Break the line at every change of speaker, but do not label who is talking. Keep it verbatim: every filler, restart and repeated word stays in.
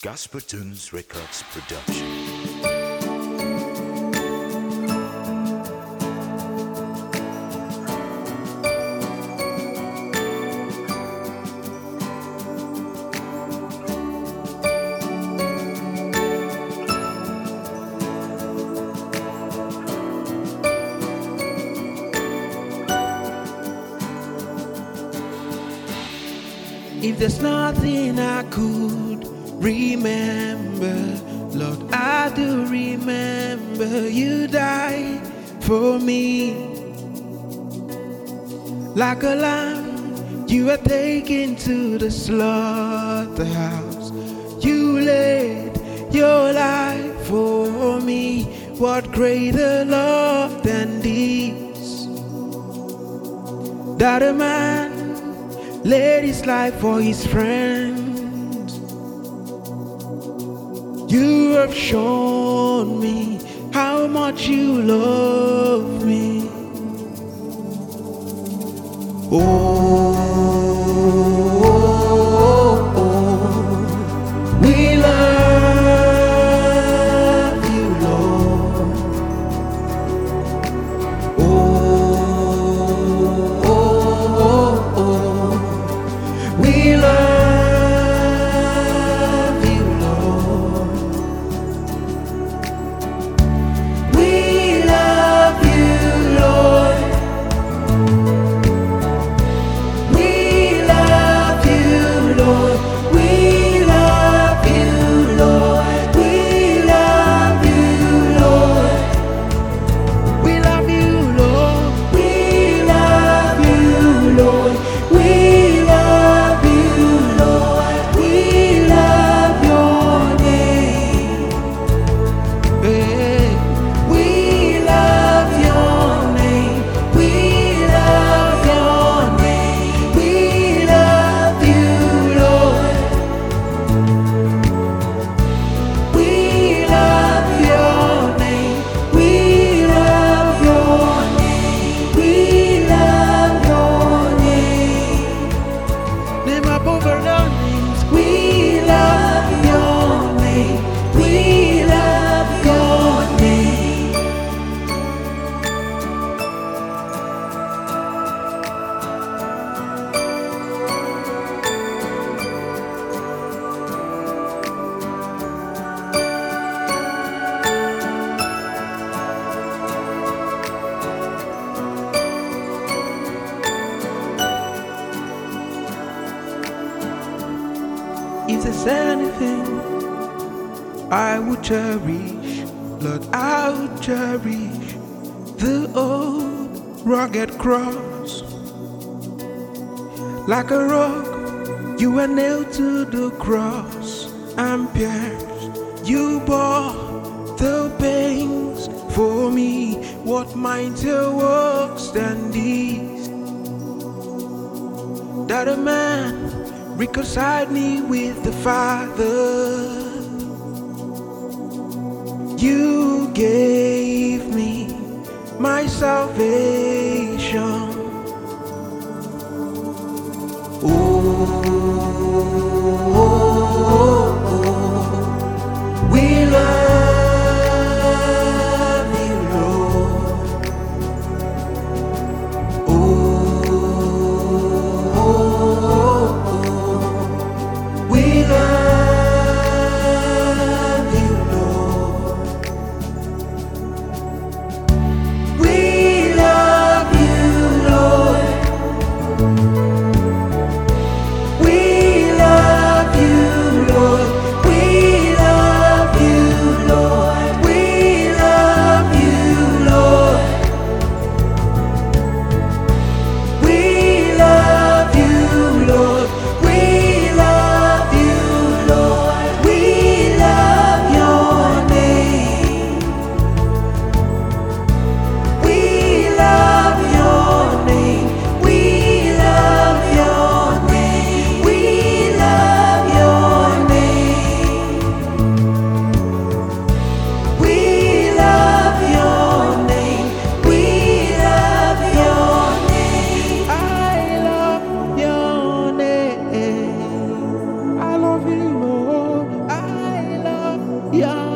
Gospel Tunes Records production.
If there's nothing I could remember, Lord, I do remember you died for me. Like a lamb, you were taken to the slaughterhouse. You laid your life for me. What greater love than this? That a man laid his life for his friends. You have shown me how much you love me. Oh, oh, oh, we love you, Lord. Oh, oh, oh, oh. We love you, Lord. We love you, Lord. We love you, Lord. We love you, Lord. We love you, Lord. We love you, Lord. We love you, Lord. We love you, Lord. We love your name. Hey, we love your name. We love your name. We love you, Lord. We love your name. We love your name. We love your name. Name above all names. We love your name. We love your name. If there's anything I would cherish, Lord, I would cherish the old rugged cross. Like a rock, you were nailed to the cross and pierced. You bore the pains for me. What mightier works than these? That a man reconciled me with the Father. You gave me my salvation. Oh, oh, oh, oh. We love you, Lord. Oh, oh, oh, oh. We love you, Lord. We love Yeah.